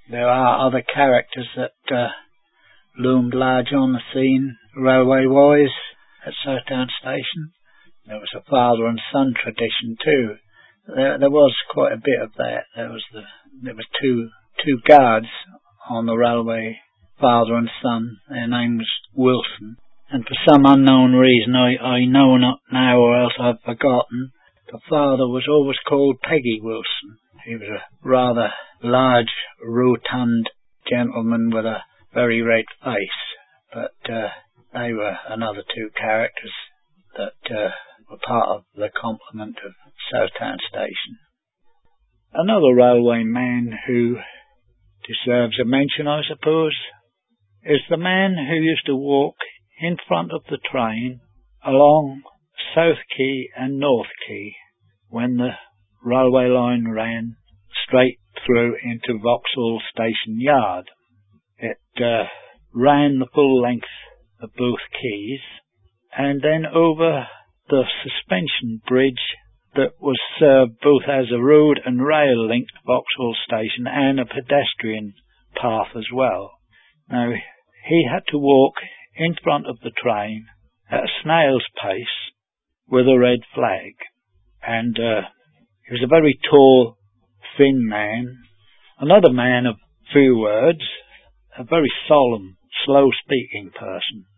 There are other characters that loomed large on the scene, railway-wise, at Southdown Station. There was a father and son tradition too. There was quite a bit of that. There was two guards on the railway, father and son. Their name was Wilson. And for some unknown reason, I know not now or else I've forgotten, the father was always called Peggy Wilson. He was a rather large, rotund gentleman with a very red face. But they were another two characters that were part of the complement of Southdown Station. Another railway man who deserves a mention, I suppose, is the man who used to walk in front of the train along South Quay and North Quay when the railway line ran straight through into Vauxhall Station Yard. It ran the full length of both quays and then over the suspension bridge that was served both as a road and rail link to Vauxhall Station and a pedestrian path as well. Now, he had to walk in front of the train at a snail's pace with a red flag. And he was a very tall, thin man, another man of few words, a very solemn, slow-speaking person.